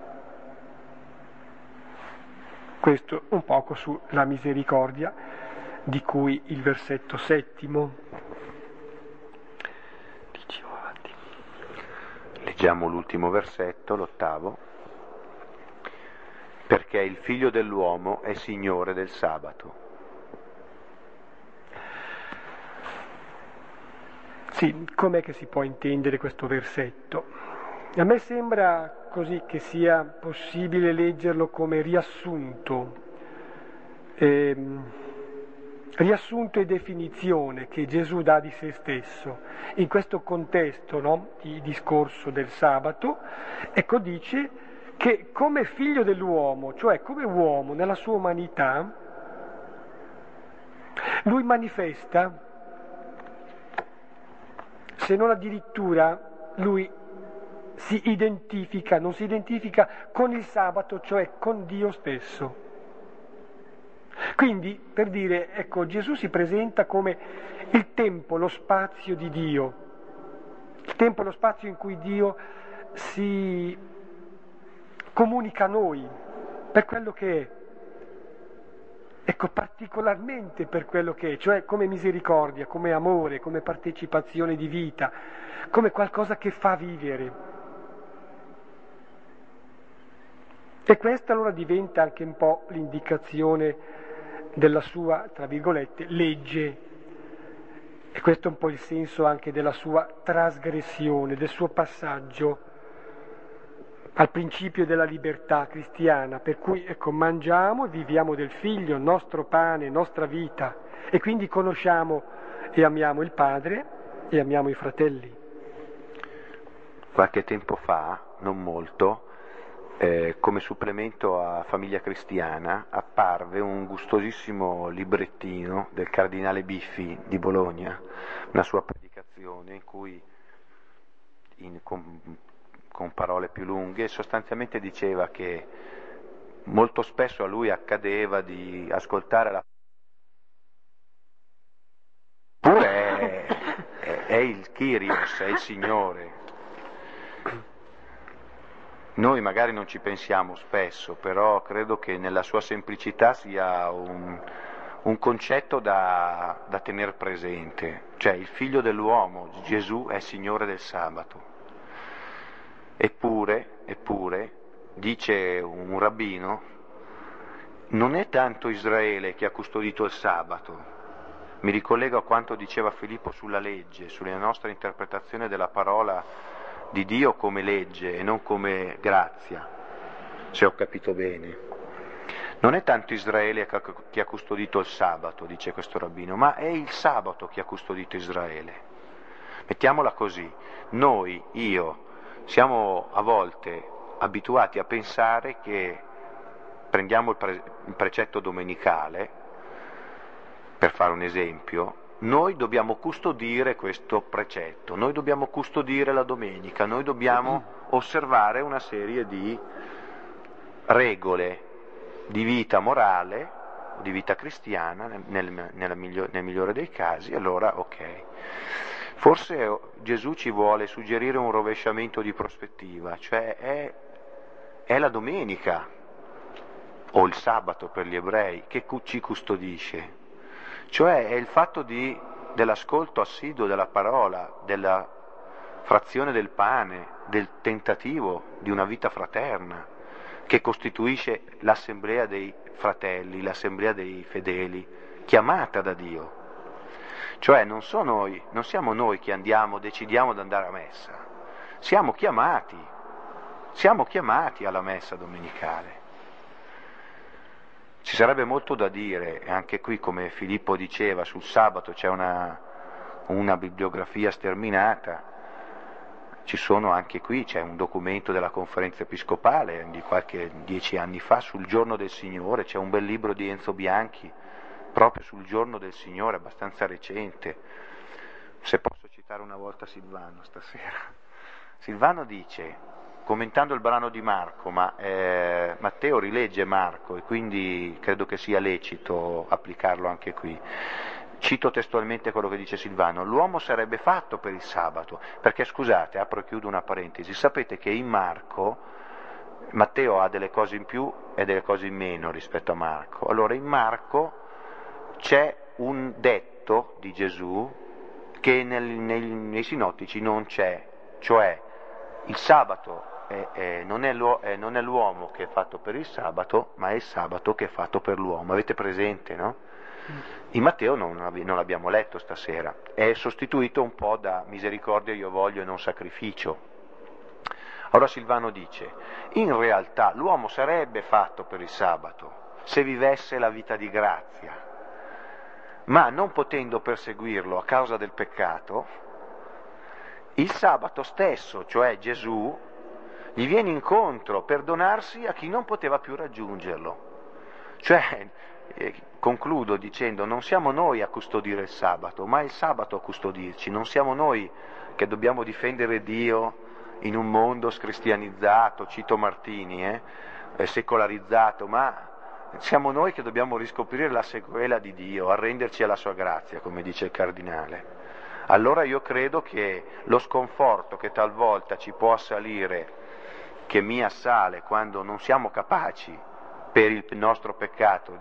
Questo un poco sulla misericordia di cui il versetto 7. Dicevo avanti. Leggiamo l'ultimo versetto, l'8. Perché il Figlio dell'uomo è Signore del sabato. Sì, com'è che si può intendere questo versetto? A me sembra così che sia possibile leggerlo come riassunto e definizione che Gesù dà di se stesso. In questo contesto, no, di discorso del sabato, ecco dice che come figlio dell'uomo, cioè come uomo nella sua umanità, lui manifesta, se non addirittura lui si identifica, non si identifica con il sabato, cioè con Dio stesso. Quindi, per dire, ecco, Gesù si presenta come il tempo, lo spazio di Dio, il tempo e lo spazio in cui Dio si comunica a noi per quello che è. Ecco, particolarmente per quello che è, cioè come misericordia, come amore, come partecipazione di vita, come qualcosa che fa vivere. E questa allora diventa anche un po' l'indicazione della sua, tra virgolette, legge. E questo è un po' il senso anche della sua trasgressione, del suo passaggio al principio della libertà cristiana, per cui ecco, mangiamo e viviamo del Figlio, nostro pane, nostra vita, e quindi conosciamo e amiamo il Padre e amiamo i fratelli. Qualche tempo fa, non molto, come supplemento a Famiglia Cristiana apparve un gustosissimo librettino del cardinale Biffi di Bologna, una sua predicazione in cui con parole più lunghe sostanzialmente diceva che molto spesso a lui accadeva di ascoltare la pure è il Kyrios, è il Signore. Noi magari non ci pensiamo spesso, però credo che nella sua semplicità sia un concetto da tenere presente, cioè il Figlio dell'uomo, Gesù, è Signore del sabato. Eppure, dice un rabbino, non è tanto Israele che ha custodito il sabato. Mi ricollego a quanto diceva Filippo sulla legge, sulla nostra interpretazione della parola di Dio come legge e non come grazia, se ho capito bene. Non è tanto Israele che ha custodito il sabato, dice questo rabbino, ma è il sabato che ha custodito Israele. Mettiamola così, noi, io, siamo a volte abituati a pensare che prendiamo il precetto domenicale, per fare un esempio, noi dobbiamo custodire questo precetto, noi dobbiamo custodire la domenica, noi dobbiamo osservare una serie di regole di vita morale, di vita cristiana, nel migliore dei casi, allora ok. Forse Gesù ci vuole suggerire un rovesciamento di prospettiva, cioè è la domenica o il sabato per gli ebrei, che ci custodisce. Cioè è il fatto dell'ascolto assiduo della parola, della frazione del pane, del tentativo di una vita fraterna, che costituisce l'assemblea dei fratelli, l'assemblea dei fedeli, chiamata da Dio. Cioè non siamo noi che decidiamo di andare a messa, siamo chiamati alla messa domenicale. Ci sarebbe molto da dire, anche qui come Filippo diceva, sul sabato c'è una bibliografia sterminata, ci sono anche qui, c'è un documento della conferenza episcopale di qualche 10 anni fa sul giorno del Signore, c'è un bel libro di Enzo Bianchi proprio sul giorno del Signore, abbastanza recente. Se posso citare una volta Silvano stasera. Silvano dice, commentando il brano di Marco, ma Matteo rilegge Marco e quindi credo che sia lecito applicarlo anche qui. Cito testualmente quello che dice Silvano: l'uomo sarebbe fatto per il sabato, perché scusate, apro e chiudo una parentesi, sapete che in Matteo ha delle cose in più e delle cose in meno rispetto a Marco. Allora in Marco c'è un detto di Gesù che nei sinottici non c'è, cioè il sabato non è l'uomo che è fatto per il sabato, ma è il sabato che è fatto per l'uomo. Avete presente, no? In Matteo non l'abbiamo letto stasera, è sostituito un po' da misericordia io voglio e non sacrificio. Allora Silvano dice, in realtà l'uomo sarebbe fatto per il sabato se vivesse la vita di grazia, ma non potendo perseguirlo a causa del peccato, il sabato stesso, cioè Gesù, gli viene incontro per donarsi a chi non poteva più raggiungerlo. Cioè, concludo dicendo, non siamo noi a custodire il sabato, ma è il sabato a custodirci, non siamo noi che dobbiamo difendere Dio in un mondo scristianizzato, cito Martini, secolarizzato, ma siamo noi che dobbiamo riscoprire la sequela di Dio, arrenderci alla sua grazia, come dice il cardinale. Allora io credo che lo sconforto che talvolta ci può assalire, che mi assale quando non siamo capaci per il nostro peccato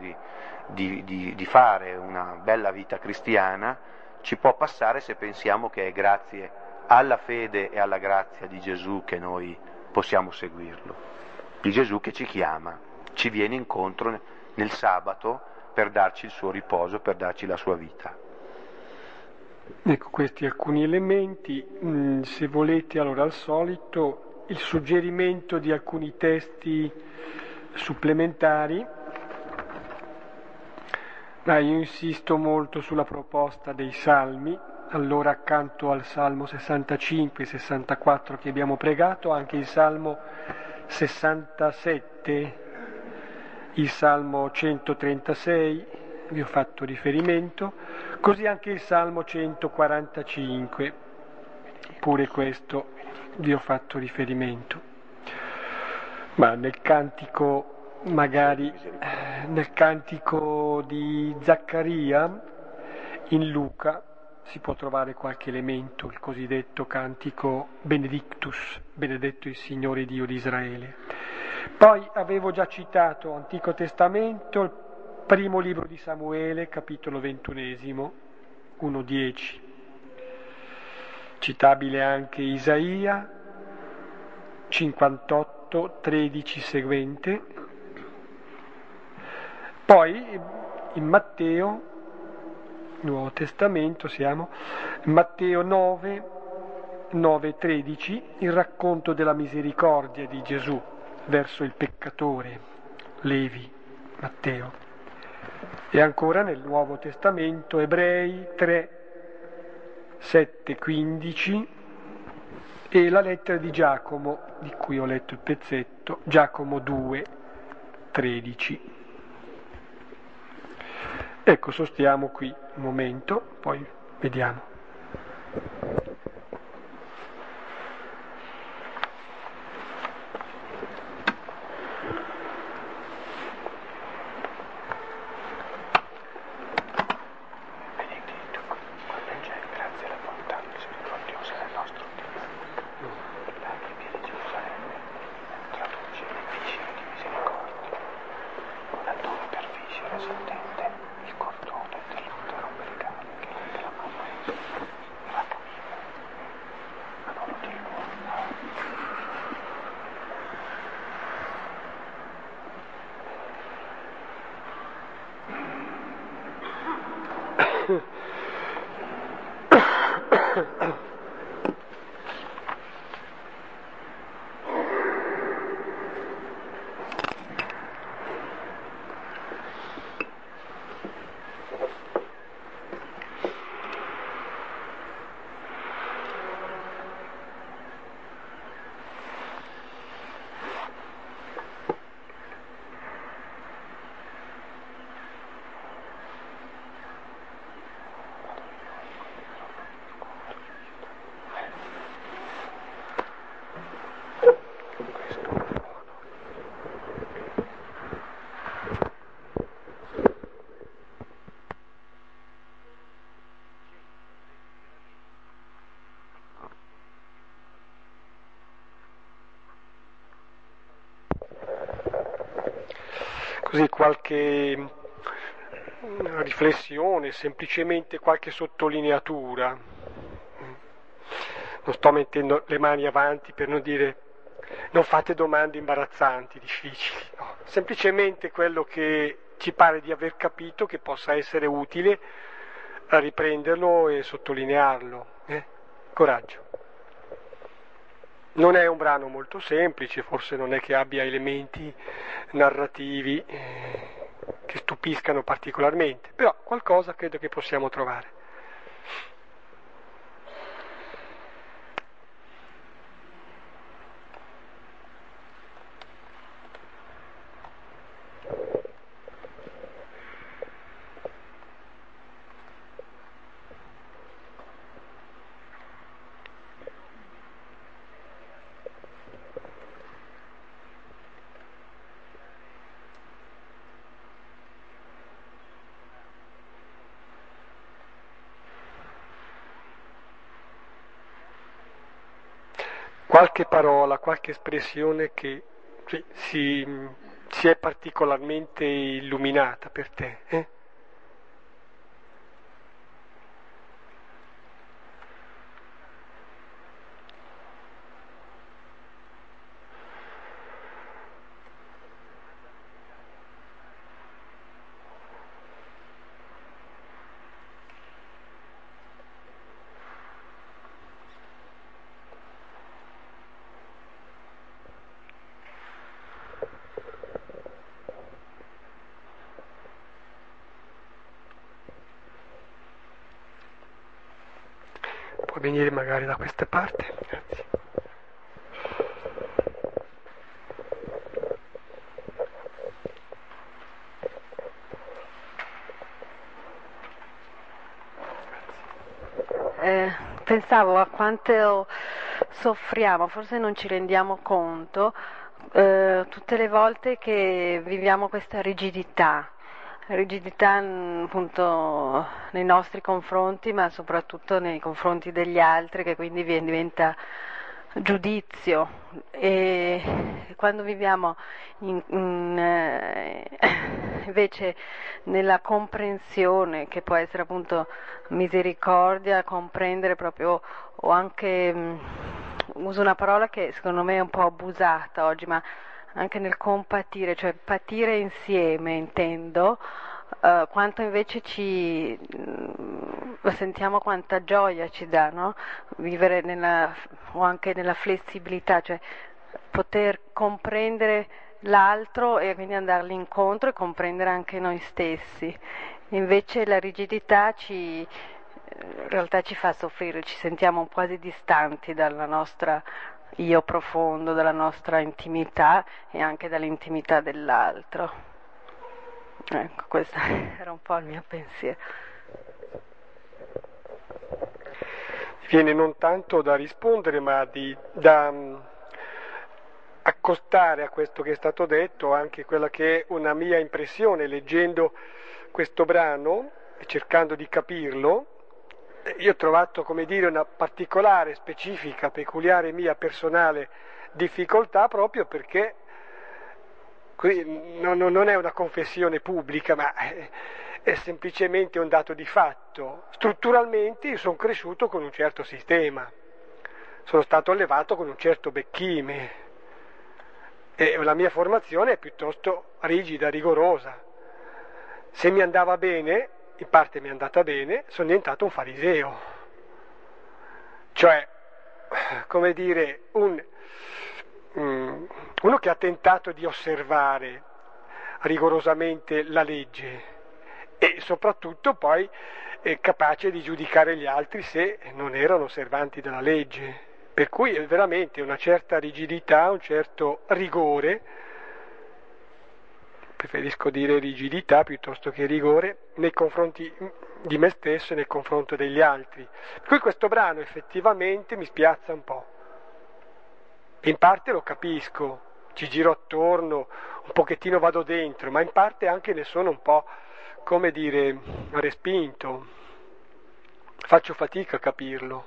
di fare una bella vita cristiana, ci può passare se pensiamo che è grazie alla fede e alla grazia di Gesù che noi possiamo seguirlo. Di Gesù che ci chiama, ci viene incontro nel sabato per darci il suo riposo, per darci la sua vita. Ecco, questi alcuni elementi, se volete allora al solito il suggerimento di alcuni testi supplementari. Io insisto molto sulla proposta dei salmi, allora accanto al Salmo 65 e 64 che abbiamo pregato, anche il Salmo 67, il Salmo 136, vi ho fatto riferimento, così anche il Salmo 145, pure questo vi ho fatto riferimento. Ma nel cantico di Zaccaria, in Luca, si può trovare qualche elemento, il cosiddetto cantico Benedictus, benedetto il Signore Dio di Israele. Poi avevo già citato Antico Testamento, il primo libro di Samuele, capitolo 21, 1-10. Citabile anche Isaia, 58, 13 seguente. Poi in Matteo, Nuovo Testamento siamo, Matteo 9, 13, il racconto della misericordia di Gesù verso il peccatore, Levi, Matteo. E ancora nel Nuovo Testamento, Ebrei 3, 7, 15, e la lettera di Giacomo, di cui ho letto il pezzetto, Giacomo 2, 13. Ecco, sostiamo qui un momento, poi vediamo. Così qualche riflessione, semplicemente qualche sottolineatura. Non sto mettendo le mani avanti per non dire non fate domande imbarazzanti, difficili, no. Semplicemente quello che ci pare di aver capito che possa essere utile a riprenderlo e sottolinearlo. Coraggio. Non è un brano molto semplice, forse non è che abbia elementi narrativi che stupiscano particolarmente, però qualcosa credo che possiamo trovare. Qualche parola, qualche espressione che si è particolarmente illuminata per te, eh? Puoi venire magari da questa parte, grazie. Pensavo a quanto soffriamo, forse non ci rendiamo conto, tutte le volte che viviamo questa rigidità appunto nei nostri confronti, ma soprattutto nei confronti degli altri, che quindi diventa giudizio, e quando viviamo invece nella comprensione, che può essere appunto misericordia, comprendere proprio, o anche uso una parola che secondo me è un po' abusata oggi, ma anche nel compatire, cioè patire insieme, intendo, quanto invece sentiamo quanta gioia ci dà, no? Vivere o anche nella flessibilità, cioè poter comprendere l'altro e quindi andargli incontro e comprendere anche noi stessi. Invece la rigidità in realtà ci fa soffrire, ci sentiamo quasi distanti dalla nostra io profondo, dalla nostra intimità e anche dall'intimità dell'altro. Ecco, questo era un po' il mio pensiero. Viene non tanto da rispondere, ma da accostare a questo che è stato detto anche quella che è una mia impressione leggendo questo brano e cercando di capirlo. Io ho trovato, come dire, una particolare, specifica, peculiare mia personale difficoltà proprio perché non è una confessione pubblica, ma è semplicemente un dato di fatto. Strutturalmente io sono cresciuto con un certo sistema, sono stato allevato con un certo becchime e la mia formazione è piuttosto rigida, rigorosa. Se mi andava bene in parte mi è andata bene, sono diventato un fariseo. Cioè, come dire, uno che ha tentato di osservare rigorosamente la legge e soprattutto poi è capace di giudicare gli altri se non erano osservanti della legge. Per cui è veramente una certa rigidità, un certo rigore, preferisco dire rigidità piuttosto che rigore, nei confronti di me stesso e nel confronto degli altri. Per cui questo brano effettivamente mi spiazza un po'. In parte lo capisco, ci giro attorno, un pochettino vado dentro, ma in parte anche ne sono un po', come dire, respinto. Faccio fatica a capirlo.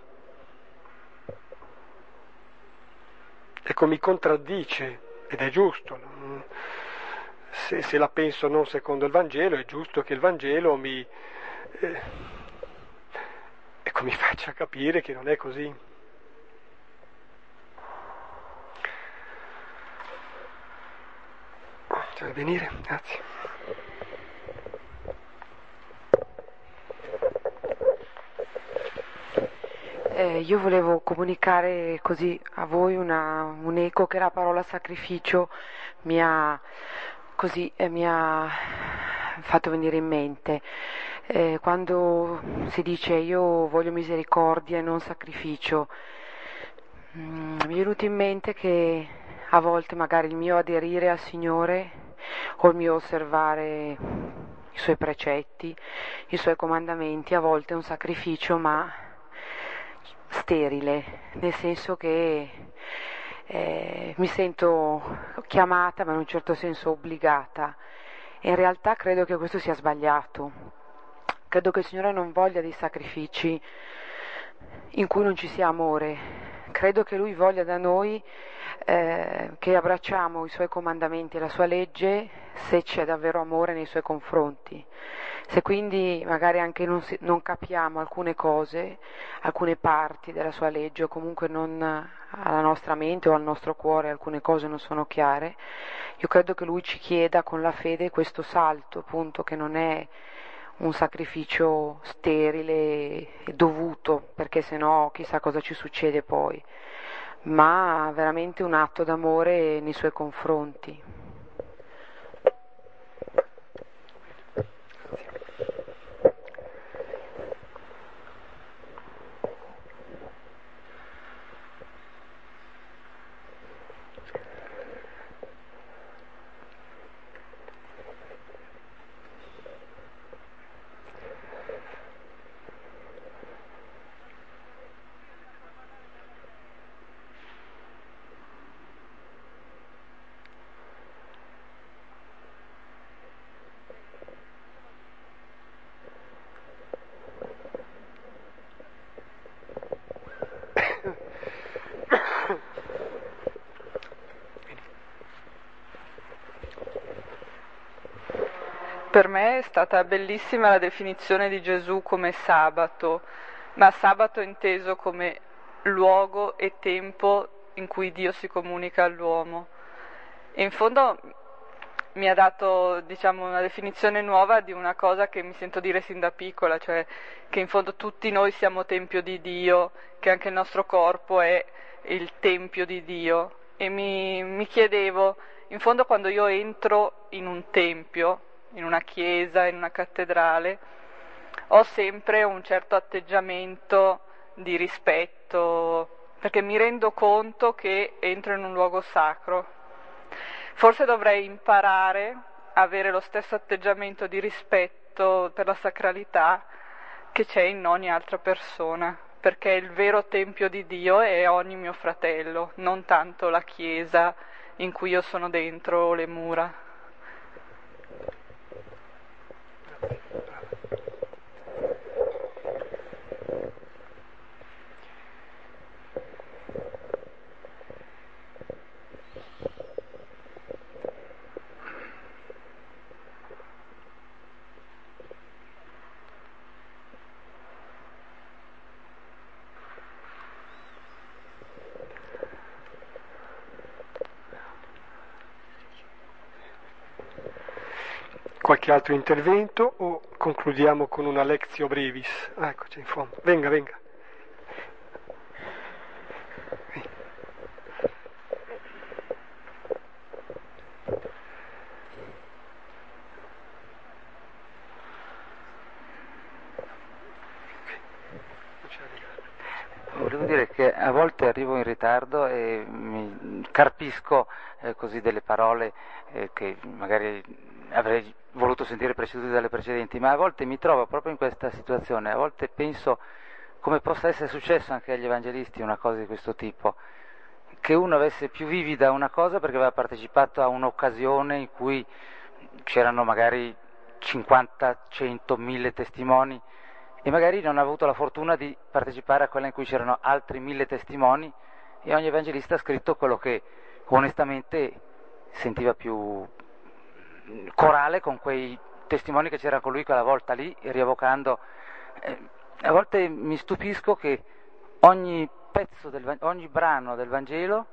Ecco, mi contraddice, ed è giusto. Se la penso non secondo il Vangelo, è giusto che il Vangelo mi faccia capire che non è così. Cioè, venire? Grazie. Io volevo comunicare così a voi un eco che la parola sacrificio mi ha fatto venire in mente. Quando si dice io voglio misericordia e non sacrificio, mi è venuto in mente che a volte magari il mio aderire al Signore o il mio osservare i Suoi precetti, i Suoi comandamenti, a volte è un sacrificio ma sterile, nel senso che mi sento chiamata ma in un certo senso obbligata e in realtà credo che questo sia sbagliato. Credo che il Signore non voglia dei sacrifici in cui non ci sia amore. Credo che Lui voglia da noi che abbracciamo i Suoi comandamenti e la Sua legge se c'è davvero amore nei Suoi confronti. Se quindi magari anche non capiamo alcune cose, alcune parti della Sua legge o comunque non alla nostra mente o al nostro cuore alcune cose non sono chiare, io credo che Lui ci chieda con la fede questo salto, appunto, che non è un sacrificio sterile e dovuto, perché sennò chissà cosa ci succede poi, ma veramente un atto d'amore nei Suoi confronti. Per me è stata bellissima la definizione di Gesù come sabato, ma sabato inteso come luogo e tempo in cui Dio si comunica all'uomo. E in fondo mi ha dato, una definizione nuova di una cosa che mi sento dire sin da piccola, cioè che in fondo tutti noi siamo tempio di Dio, che anche il nostro corpo è il tempio di Dio. E mi chiedevo, in fondo quando io entro in un tempio, in una chiesa, in una cattedrale, ho sempre un certo atteggiamento di rispetto, perché mi rendo conto che entro in un luogo sacro. Forse dovrei imparare a avere lo stesso atteggiamento di rispetto per la sacralità che c'è in ogni altra persona, perché il vero tempio di Dio è ogni mio fratello, non tanto la chiesa in cui io sono dentro o le mura. Qualche altro intervento o concludiamo con una lectio brevis. Eccoci in fondo. Venga, venga. Volevo dire che a volte arrivo in ritardo e mi carpisco così delle parole che magari avrei voluto sentire precedute dalle precedenti, ma a volte mi trovo proprio in questa situazione, a volte penso come possa essere successo anche agli evangelisti una cosa di questo tipo, che uno avesse più vivida una cosa perché aveva partecipato a un'occasione in cui c'erano magari 50, 100, 1000 testimoni, e magari non ha avuto la fortuna di partecipare a quella in cui c'erano altri 1000 testimoni, e ogni evangelista ha scritto quello che onestamente sentiva più corale con quei testimoni che c'erano con lui quella volta lì, rievocando. A volte mi stupisco che ogni ogni brano del Vangelo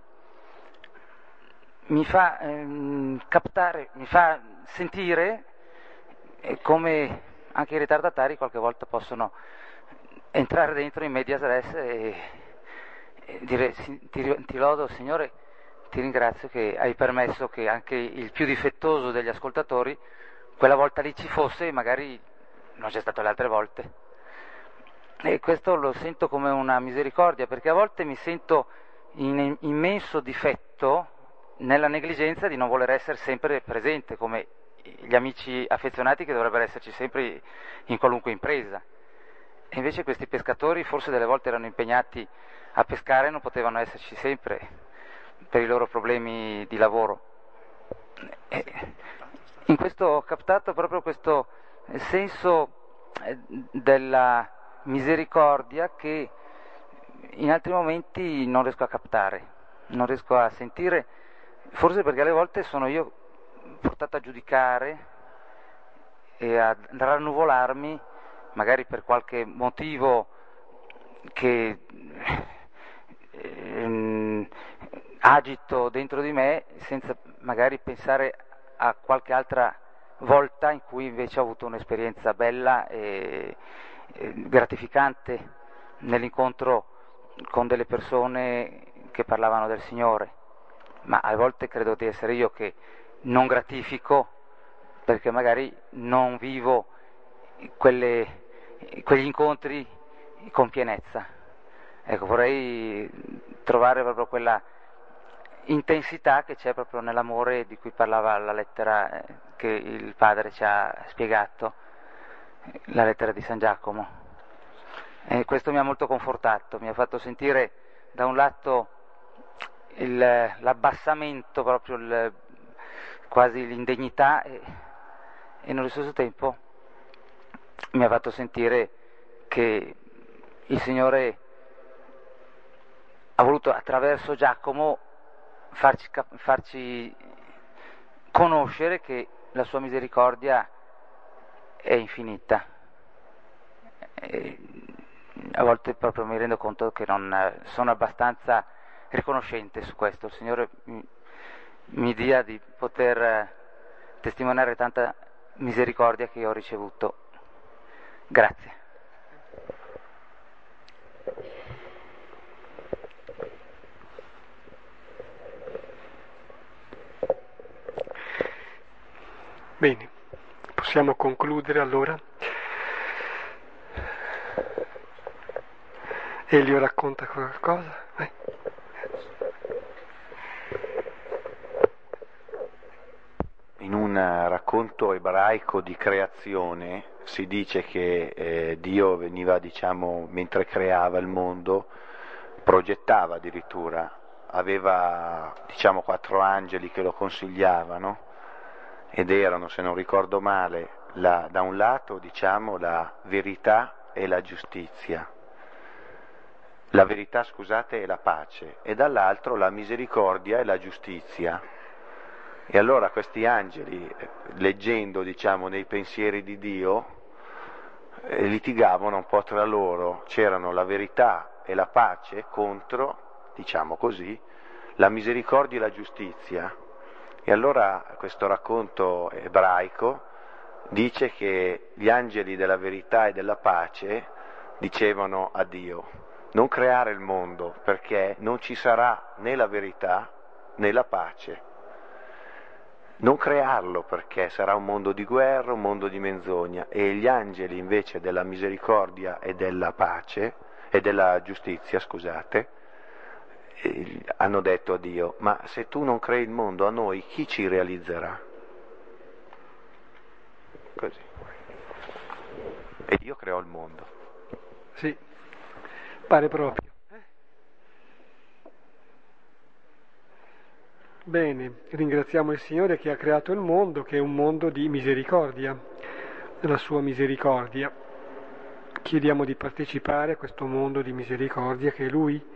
mi fa captare, mi fa sentire come anche i ritardatari qualche volta possono entrare dentro in medias res e dire ti lodo Signore, ti ringrazio che hai permesso che anche il più difettoso degli ascoltatori quella volta lì ci fosse e magari non c'è stato le altre volte. E questo lo sento come una misericordia, perché a volte mi sento in immenso difetto nella negligenza di non voler essere sempre presente, come gli amici affezionati che dovrebbero esserci sempre in qualunque impresa. E invece questi pescatori forse delle volte erano impegnati a pescare e non potevano esserci sempre per i loro problemi di lavoro. E in questo ho captato proprio questo senso della misericordia che in altri momenti non riesco a captare, non riesco a sentire, forse perché alle volte sono io portato a giudicare e a rannuvolarmi, magari per qualche motivo che agito dentro di me, senza magari pensare a qualche altra volta in cui invece ho avuto un'esperienza bella e gratificante nell'incontro con delle persone che parlavano del Signore. Ma a volte credo di essere io che non gratifico perché magari non vivo quegli incontri con pienezza. Ecco, vorrei trovare proprio quella intensità che c'è proprio nell'amore di cui parlava la lettera che il Padre ci ha spiegato, la lettera di San Giacomo. E questo mi ha molto confortato, mi ha fatto sentire da un lato l'abbassamento, proprio quasi l'indegnità, e nello stesso tempo mi ha fatto sentire che il Signore ha voluto attraverso Giacomo farci conoscere che la sua misericordia è infinita. E a volte proprio mi rendo conto che non sono abbastanza riconoscente su questo. Il Signore mi dia di poter testimoniare tanta misericordia che io ho ricevuto. Grazie. Bene, possiamo concludere allora. Elio racconta qualcosa? Vai. In un racconto ebraico di creazione si dice che Dio veniva, mentre creava il mondo, progettava addirittura, aveva 4 angeli che lo consigliavano, ed erano, se non ricordo male, da un lato la verità e la giustizia, la verità, scusate, e la pace, e dall'altro la misericordia e la giustizia. E allora questi angeli, leggendo nei pensieri di Dio, litigavano un po' tra loro, c'erano la verità e la pace contro, la misericordia e la giustizia. E allora questo racconto ebraico dice che gli angeli della verità e della pace dicevano a Dio: non creare il mondo, perché non ci sarà né la verità né la pace. Non crearlo, perché sarà un mondo di guerra, un mondo di menzogna. E gli angeli invece della misericordia e della pace e della giustizia, scusate, hanno detto a Dio: ma se tu non crei il mondo, a noi chi ci realizzerà? Così. E Dio creò il mondo. Sì, pare proprio. Bene, ringraziamo il Signore che ha creato il mondo, che è un mondo di misericordia, della sua misericordia. Chiediamo di partecipare a questo mondo di misericordia che Lui